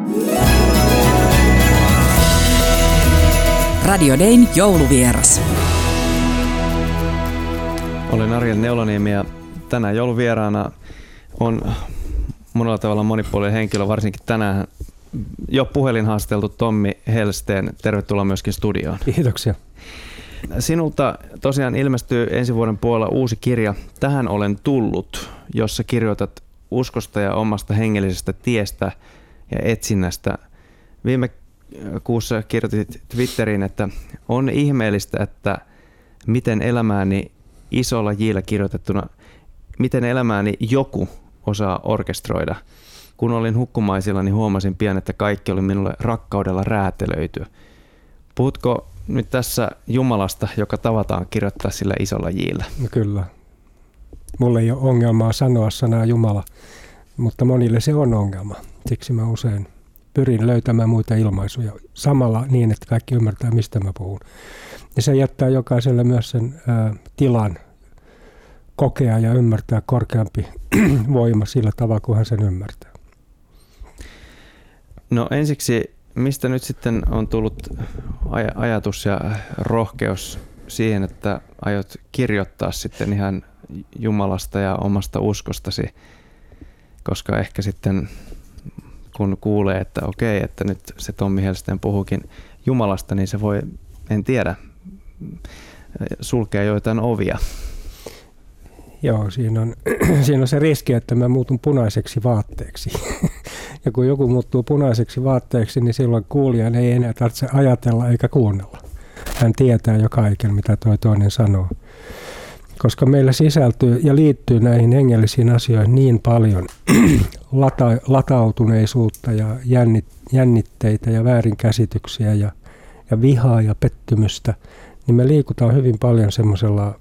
Radio Dayn jouluvieras. Olen Ariel Neulaniemi ja tänään jouluvieraana on monella tavalla monipuolinen henkilö, varsinkin tänään jo puhelinhaasteltu Tommi Hellsten. Tervetuloa myöskin studioon. Kiitoksia. Sinulta tosiaan ilmestyy ensi vuoden puolella uusi kirja Tähän olen tullut, jossa kirjoitat uskosta ja omasta hengellisestä tiestä ja etsinnästä. Viime kuussa kirjoitit Twitteriin, että on ihmeellistä, että miten elämääni isolla J:llä kirjoitettuna, miten elämääni joku osaa orkestroida. Kun olin hukkumaisilla, niin huomasin pian, että kaikki oli minulle rakkaudella räätälöity. Puhutko nyt tässä Jumalasta, joka tavataan kirjoittaa sillä isolla J:llä? No kyllä. Mulla ei ole ongelmaa sanoa sanaa Jumala, mutta monille se on ongelma. Siksi mä usein pyrin löytämään muita ilmaisuja samalla niin, että kaikki ymmärtää, mistä mä puhun. Ja se jättää jokaiselle myös sen tilan kokea ja ymmärtää korkeampi voima sillä tavalla, kun hän sen ymmärtää. No ensiksi, mistä nyt sitten on tullut ajatus ja rohkeus siihen, että aiot kirjoittaa sitten ihan Jumalasta ja omasta uskostasi, koska ehkä sitten kun kuulee, että okei, että nyt se Tommi Hellsten puhuukin Jumalasta, niin se voi, en tiedä, sulkea joitain ovia. Joo, siinä on se riski, että mä muutun punaiseksi vaatteeksi. Ja kun joku muuttuu punaiseksi vaatteeksi, niin silloin kuulijan ei enää tarvitse ajatella eikä kuunnella. Hän tietää jo kaiken, mitä toinen sanoo. Koska meillä sisältyy ja liittyy näihin hengellisiin asioihin niin paljon latautuneisuutta ja jännitteitä ja väärinkäsityksiä ja vihaa ja pettymystä, niin me liikutaan hyvin paljon semmoisella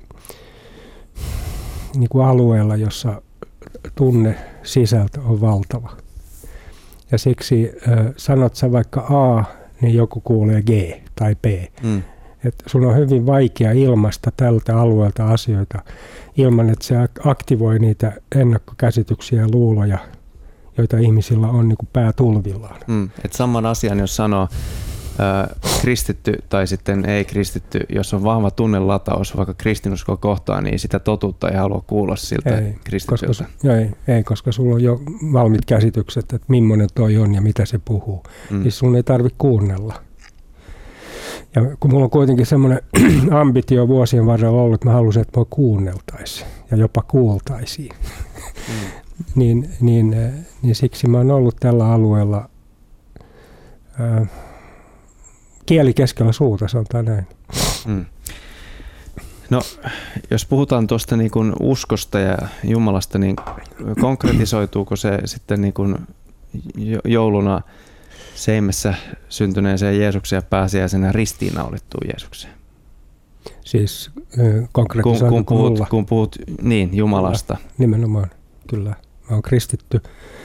niin kuin alueella, jossa tunne sisältö on valtava. Ja siksi sanot sä vaikka A, niin joku kuulee G tai B. Että sun on hyvin vaikea ilmaista tältä alueelta asioita ilman, että se aktivoi niitä ennakkokäsityksiä ja luuloja, joita ihmisillä on niin kuin päätulvillaan. Että saman asian, jos sanoo kristitty tai sitten ei kristitty, jos on vahva tunnelataus vaikka kristinuskoa kohtaan, niin sitä totuutta ei halua kuulla siltä kristityltä. Koska sulla on jo valmiit käsitykset, että millainen toi on ja mitä se puhuu. Niin sun ei tarvitse kuunnella. Ja kun mulla on kuitenkin semmoinen ambitio vuosien varrella ollut, että mä halusin, että mua kuunneltaisiin ja jopa kuultaisiin, niin siksi mä oon ollut tällä alueella kieli keskellä suuta, sanotaan näin. No, jos puhutaan tuosta niin kuin uskosta ja Jumalasta, niin konkretisoituuko se sitten niin kuin jouluna Seimessä syntyneeseen Jeesukseen ja pääsiäisenä ristiinnaulittuun Jeesukseen? Siis konkretisoituuko mulla? Kun puhut niin, Jumalasta. Nimenomaan, kyllä. Mä oon kristitty.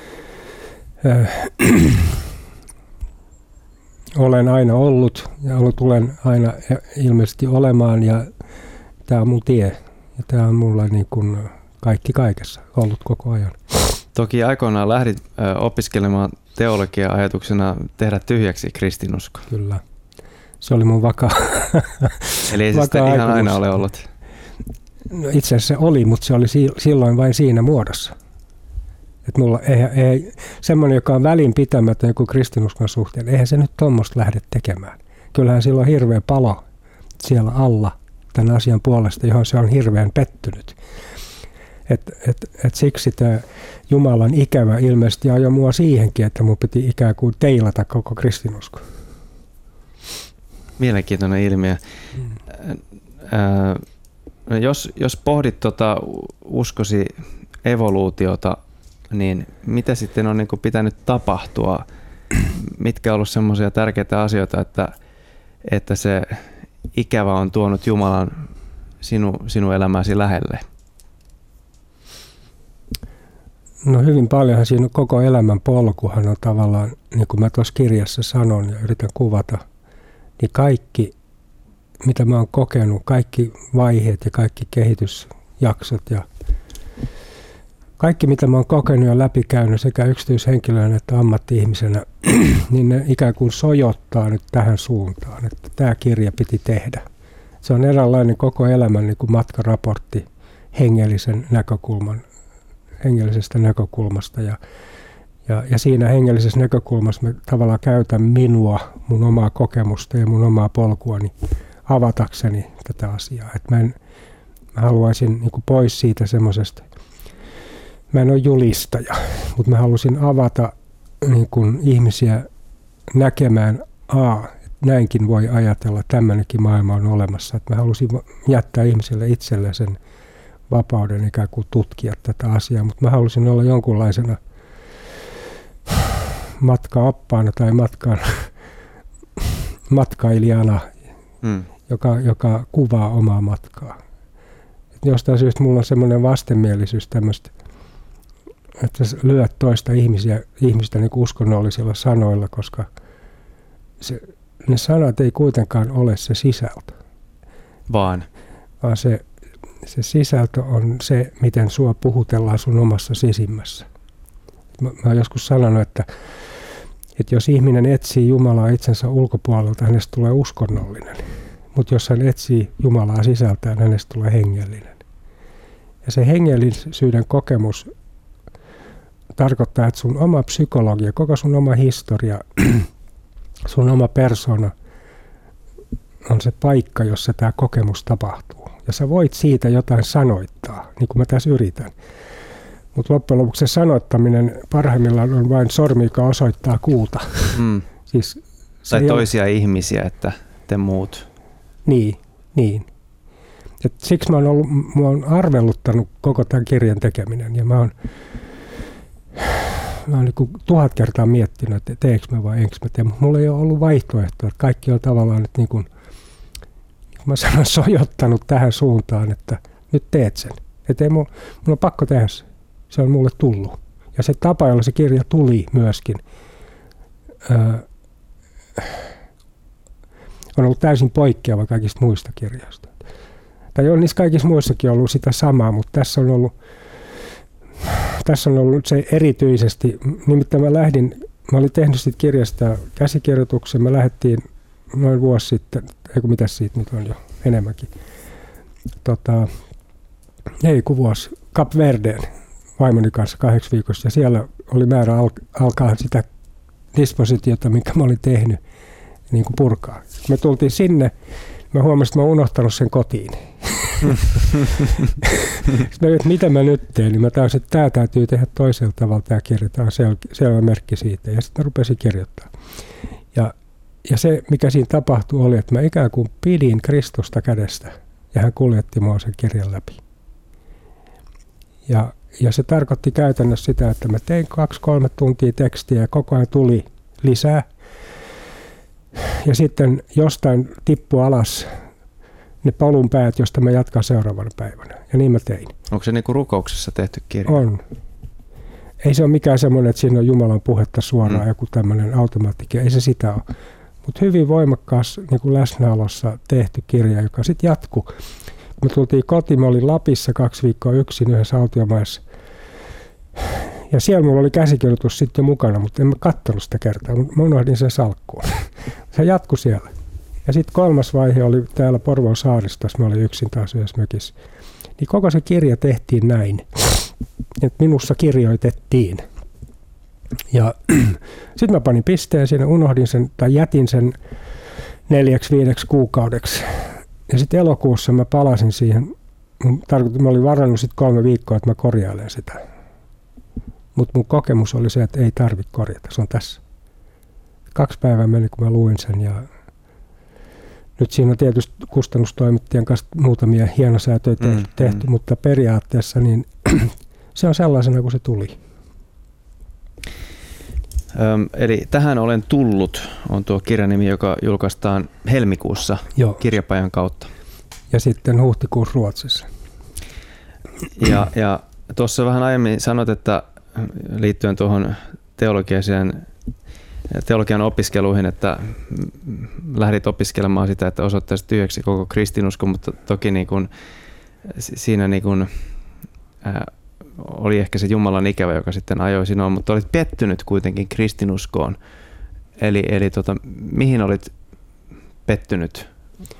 Olen aina ollut ja tulen aina ilmeisesti olemaan ja tämä on mun tie. Ja tämä on mulla niin kuin kaikki kaikessa ollut koko ajan. Toki aikoinaan lähdit opiskelemaan teologiaa ajatuksena tehdä tyhjäksi kristinusko. Kyllä. Se oli mun vakaa. Eli ei se sitten ihan aina ole ollut? No, itse asiassa se oli, mutta se oli silloin vain siinä muodossa. Että mulla ei semmoinen, joka on välinpitämätön joku kristinuskon suhteen, eihän se nyt tuommoista lähde tekemään. Kyllähän sillä on hirveä palo siellä alla tämän asian puolesta, johon se on hirveän pettynyt. Et siksi tämä Jumalan ikävä ilmeisesti ajoi mua siihenkin, että mun piti ikään kuin teilata koko kristinusko. Mielenkiintoinen ilmiö. Jos pohdit uskosi evoluutiota, niin mitä sitten on niin kuin pitänyt tapahtua? Mitkä on ollut semmoisia tärkeitä asioita, että se ikävä on tuonut Jumalan sinun elämäsi lähelle? No hyvin paljonhan siinä koko elämän polkuhan on tavallaan, niin kuin mä tuossa kirjassa sanon ja yritän kuvata, niin kaikki, mitä mä oon kokenut, kaikki vaiheet ja kaikki kehitysjaksot ja kaikki mitä mä oon kokenut ja läpikäynyt sekä yksityishenkilönä että ammatti-ihmisenä, niin ne ikään kuin sojottaa nyt tähän suuntaan, että tämä kirja piti tehdä. Se on eräänlainen koko elämän niin kuin matkaraportti hengellisestä näkökulmasta. Ja siinä hengellisessä näkökulmassa mä tavallaan käytän minua, mun omaa kokemusta ja mun omaa polkuani avatakseni tätä asiaa. Et mä haluaisin niin kuin pois siitä semmoisesta, mä en ole julistaja, mutta mä halusin avata niin kuin ihmisiä näkemään, että näinkin voi ajatella, tämmöinenkin maailma on olemassa. Et mä halusin jättää ihmisille itselleen sen vapauden ikään kuin tutkia tätä asiaa, mutta mä halusin olla jonkunlaisena matkaoppaana tai matkailijana, joka kuvaa omaa matkaa. Et jostain syystä mulla on semmoinen vastenmielisyys tämmöistä, että sä lyöt toista ihmistä niin kuin uskonnollisilla sanoilla, koska ne sanat ei kuitenkaan ole se sisältö. Vaan se sisältö on se, miten sua puhutellaan sun omassa sisimmässä. Mä oon joskus sanonut, että jos ihminen etsii Jumalaa itsensä ulkopuolelta, hänestä tulee uskonnollinen. Mutta jos hän etsii Jumalaa sisältään, hänestä tulee hengellinen. Ja se hengellisyyden kokemus tarkoittaa, että sun oma psykologia, koko sun oma historia, sun oma persona on se paikka, jossa tämä kokemus tapahtuu. Ja sä voit siitä jotain sanoittaa, niin kuin mä tässä yritän. Mutta loppujen lopuksi se sanoittaminen parhaimmillaan on vain sormi, joka osoittaa kuuta. Siis tai toisia ihmisiä, että te muut. Niin. Et siksi mä oon arveluttanut koko tämän kirjan tekeminen. Ja mä oon niin kuin 1000 kertaa miettinyt, että teekö mä vai enkö mä tee. Mutta mulla ei ole ollut vaihtoehtoa. Että kaikki on tavallaan nyt niin kuin mä sanon sojottanut tähän suuntaan, että nyt teet sen. Että ei mulla on pakko tehdä se. Se on mulle tullut. Ja se tapa, jolla se kirja tuli myöskin, on ollut täysin poikkeava kaikista muista kirjoista. Tai on niissä kaikissa muissakin ollut sitä samaa, mutta tässä on ollut se erityisesti, nimittäin mä olin tehnyt siitä kirjasta käsikirjoituksen, me lähdettiin noin vuosi sitten, mitäs siitä nyt on jo enemmänkin, vuosi, Kap Verdeen vaimoni kanssa 8 viikossa, ja siellä oli määrä alkaa sitä dispositiota, minkä mä olin tehnyt, niin kuin purkaa. Me tultiin sinne, mä huomasin, että mä oon unohtanut sen kotiin. Sitten mä mitä mä nyt teen, niin mä tajusin, että tää täytyy tehdä toisella tavalla, tää kirja, tää on selvä merkki siitä, ja sitten mä rupesin kirjoittaa. Ja se, mikä siinä tapahtui, oli, että mä ikään kuin pidin Kristusta kädestä, ja hän kuljetti mua sen kirjan läpi. Ja se tarkoitti käytännössä sitä, että mä tein 2-3 tuntia tekstiä ja koko ajan tuli lisää. Ja sitten jostain tippui alas ne polunpäät, josta mä jatkan seuraavana päivänä. Ja niin mä tein. Onko se niin kuin rukouksessa tehty kirja? On. Ei se ole mikään semmoinen, että siinä on Jumalan puhetta suoraan joku tämmöinen automaattikin. Ei se sitä ole. Mutta hyvin voimakkaassa niin kuin läsnäolossa tehty kirja, joka sitten jatkui. Me tultiin kotiin, mä olin Lapissa 2 viikkoa yksin yhdessä autiomaassa. Ja siellä mulla oli käsikirjoitus sitten jo mukana, mutta en mä katsonut sitä kertaa. Mä unohdin sen salkkuun. Se jatkui siellä. Ja sitten 3. vaihe oli täällä Porvoon saaristossa, mä olin yksin taas yhdessä mökissä. Niin koko se kirja tehtiin näin, että minussa kirjoitettiin. Ja sitten mä panin pisteen siinä, unohdin sen tai jätin sen 4-5 kuukaudeksi. Ja sitten elokuussa mä palasin siihen. Mä olin varannut sitten 3 viikkoa, että mä korjailen sitä. Mutta mun kokemus oli se, että ei tarvitse korjata, se on tässä. 2 päivää meni, kun mä luin sen. Ja nyt siinä on tietysti kustannustoimittajan kanssa muutamia hienosäätöjä tehty, mutta periaatteessa niin se on sellaisena kuin se tuli. Eli Tähän olen tullut on tuo kirjan nimi, joka julkaistaan helmikuussa kirjapajan kautta. Ja sitten huhtikuussa Ruotsissa. Ja tuossa vähän aiemmin sanoit, että liittyen tuohon teologian opiskeluihin, että lähdit opiskelemaan sitä, että osoittaisit tyhjäksi koko kristinusko, mutta toki niin kuin, siinä niin kuin, oli ehkä se Jumalan ikävä, joka sitten ajoi sinua, mutta olit pettynyt kuitenkin kristinuskoon. Eli mihin olit pettynyt?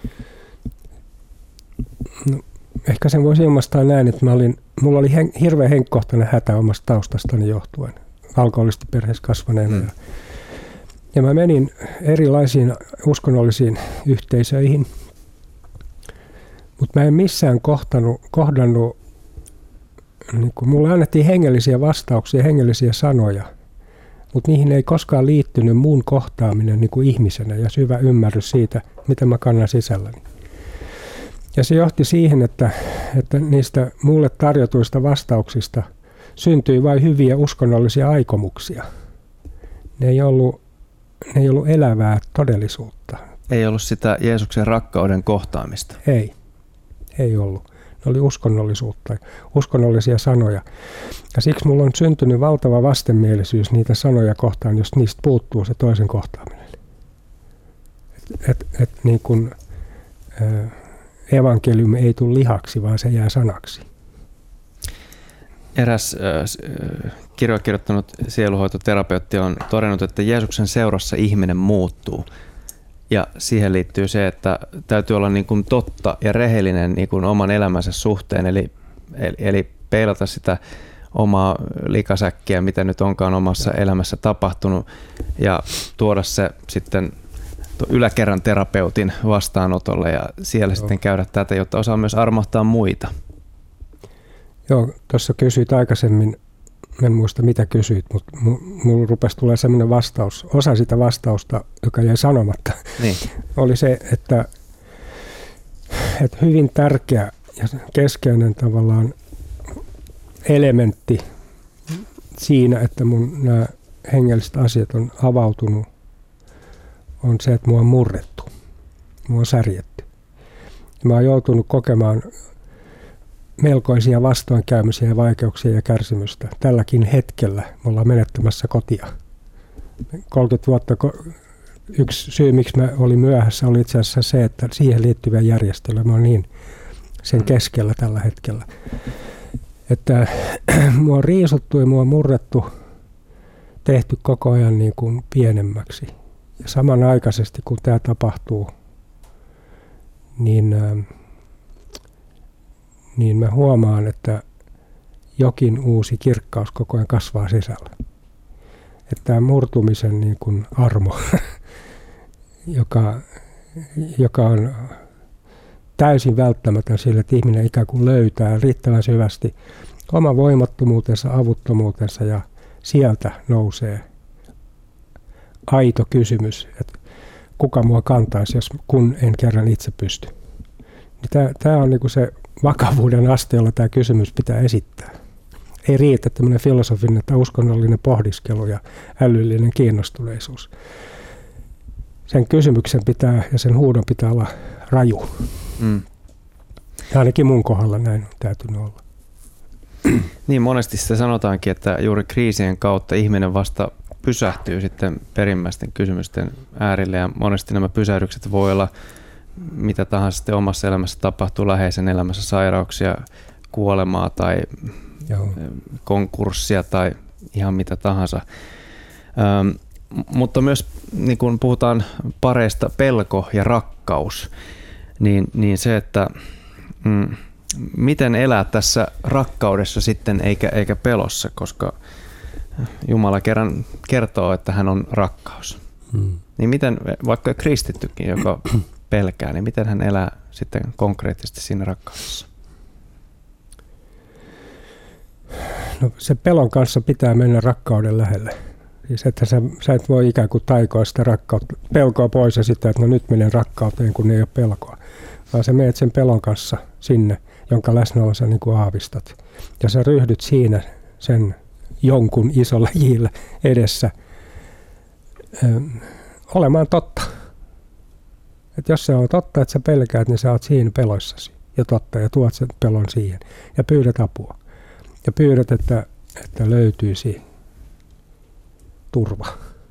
No, ehkä sen voisi ilmaistaa näin, että mulla oli hirveän henkkohtainen hätä omasta taustastani johtuen, alkoholistiperheessä kasvaneena. Ja mä menin erilaisiin uskonnollisiin yhteisöihin, mutta mä en missään kohdannut niin kuin mulle annettiin hengellisiä vastauksia, hengellisiä sanoja, mutta niihin ei koskaan liittynyt mun kohtaaminen niin kuin ihmisenä ja syvä ymmärrys siitä, mitä mä kannan sisälläni. Ja se johti siihen, että niistä mulle tarjotuista vastauksista syntyi vain hyviä uskonnollisia aikomuksia. Ne ei ollut elävää todellisuutta. Ei ollut sitä Jeesuksen rakkauden kohtaamista. Ei ollut. Ne oli uskonnollisuutta, uskonnollisia sanoja. Ja siksi mulla on syntynyt valtava vastenmielisyys niitä sanoja kohtaan, jos niistä puuttuu se toisen kohtaaminen. Niin kun evankeliumi ei tule lihaksi, vaan se jää sanaksi. Eräs kirjoa kirjoittanut sieluhoitoterapeutti on todennut, että Jeesuksen seurassa ihminen muuttuu. Ja siihen liittyy se, että täytyy olla niin kuin totta ja rehellinen niin kuin oman elämänsä suhteen, eli peilata sitä omaa likasäkkiä, mitä nyt onkaan omassa elämässä tapahtunut, ja tuoda se sitten yläkerran terapeutin vastaanotolle ja siellä sitten käydä tätä, jotta osaa myös armahtaa muita. Joo, tuossa kysyit aikaisemmin, en muista mitä kysyit, mutta mulla rupesi tulee semmoinen vastaus, osa sitä vastausta, joka jäi sanomatta, niin. Oli se, että hyvin tärkeä ja keskeinen tavallaan elementti siinä, että mun nämä hengelliset asiat on avautunut, on se, että mua on murrettu, mua on särjetty. Mä oon joutunut kokemaan melkoisia vastoinkäymisiä ja vaikeuksia ja kärsimystä. Tälläkin hetkellä me ollaan menettämässä kotia. 30 vuotta, yksi syy, miksi mä olin myöhässä, oli itse asiassa se, että siihen liittyvä järjestely, mä oon niin sen keskellä tällä hetkellä. Että mua on riisuttu ja mua on murrettu, tehty koko ajan niin kuin pienemmäksi. Ja samanaikaisesti, kun tämä tapahtuu, niin mä huomaan, että jokin uusi kirkkaus koko ajan kasvaa sisällä. Että tämä murtumisen niin kuin armo, joka on täysin välttämätön sille, että ihminen ikään kuin löytää riittävän syvästi oma voimattomuutensa, avuttomuutensa ja sieltä nousee aito kysymys, että kuka mua kantaisi, kun en kerran itse pysty. Tämä on niin kuin se vakavuuden aste, jolla tämä kysymys pitää esittää. Ei riitä tämmöinen filosofinen tai uskonnollinen pohdiskelu ja älyllinen kiinnostuneisuus. Sen kysymyksen pitää ja sen huudon pitää olla raju. Ja ainakin mun kohdalla näin on täytynyt olla. Niin monesti sitä sanotaankin, että juuri kriisien kautta ihminen vasta pysähtyy sitten perimmäisten kysymysten äärille, ja monesti nämä pysähdykset voi olla mitä tahansa sitten omassa elämässä tapahtuu, läheisen elämässä sairauksia, kuolemaa tai konkurssia tai ihan mitä tahansa. Mutta myös niin kun puhutaan pareista pelko ja rakkaus, niin se, että miten elää tässä rakkaudessa sitten eikä pelossa, koska Jumala kerran kertoo, että hän on rakkaus. Niin miten vaikka kristittykin, joka pelkää, niin miten hän elää sitten konkreettisesti siinä rakkaudessa? No, se pelon kanssa pitää mennä rakkauden lähelle. Siis että sä et voi ikään kuin taikoa sitä pelkoa pois ja sitä, että no nyt menen rakkauteen, kun ei ole pelkoa. Vaan sä menet sen pelon kanssa sinne, jonka läsnäolo sä niin kuin aavistat. Ja sä ryhdyt siinä sen jonkun isolla jillä edessä olemaan totta. Et jos se on totta, että sä pelkäät, niin sä oot siinä peloissasi ja totta ja tuot sen pelon siihen ja pyydät apua. Ja pyydät, että löytyisi turva.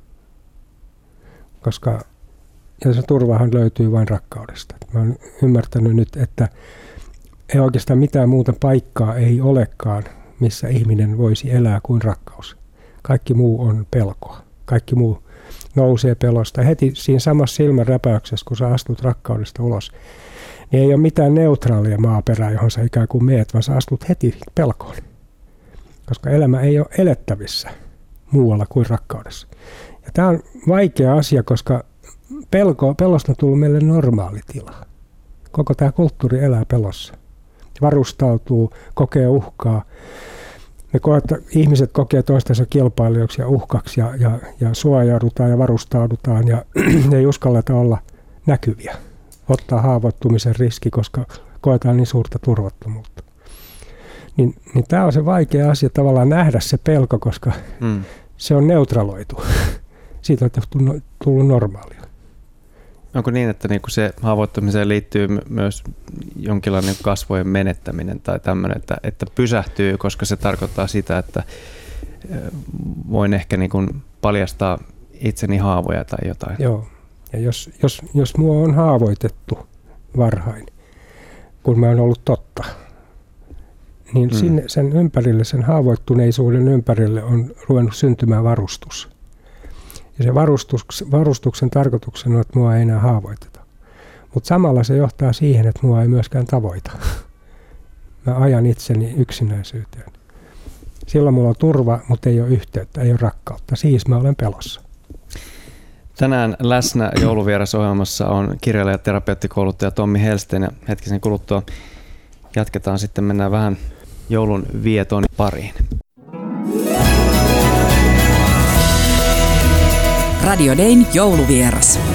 Koska ja se turvahan löytyy vain rakkaudesta. Mä oon ymmärtänyt nyt, että ei oikeastaan mitään muuta paikkaa ei olekaan missä ihminen voisi elää kuin rakkaus. Kaikki muu on pelkoa. Kaikki muu nousee pelosta. Heti siinä samassa silmänräpäyksessä, kun sä astut rakkaudesta ulos, niin ei ole mitään neutraalia maaperää, johon sä ikään kuin meet, vaan sä astut heti pelkoon. Koska elämä ei ole elettävissä muualla kuin rakkaudessa. Ja tämä on vaikea asia, koska pelosta on tullut meille normaali tila. Koko tämä kulttuuri elää pelossa. Varustautuu, kokee uhkaa. Ihmiset kokee toistensa kilpailijoiksi ja uhkaksi ja suojaudutaan ja varustaudutaan ja ei uskalleta olla näkyviä. Ottaa haavoittumisen riski, koska koetaan niin suurta turvattomuutta. Niin tämä on se vaikea asia tavallaan nähdä se pelko, koska se on neutraloitu. Siitä on tullut normaalia. Onko niin, että niinku se haavoittumiseen liittyy myös jonkinlainen kasvojen menettäminen tai tämmöinen, että pysähtyy, koska se tarkoittaa sitä, että voin ehkä niinku paljastaa itseni haavoja tai jotain? Joo, ja jos mua on haavoitettu varhain, kun mä oon ollut totta, niin sinne sen ympärille, sen haavoittuneisuuden ympärille on ruvennut syntymään varustus. Ja se varustuksen tarkoituksena on, että mua ei enää haavoiteta. Mutta samalla se johtaa siihen, että mua ei myöskään tavoita. Mä ajan itseni yksinäisyyteen. Silloin mulla on turva, mutta ei ole yhteyttä, ei ole rakkautta. Siis mä olen pelossa. Tänään läsnä jouluvierasohjelmassa on kirjailija ja terapeuttikouluttaja Tommi Hellsten. Ja hetkisen kuluttua jatketaan sitten, mennään vähän joulun vieton pariin. Radio Dayn jouluvieras.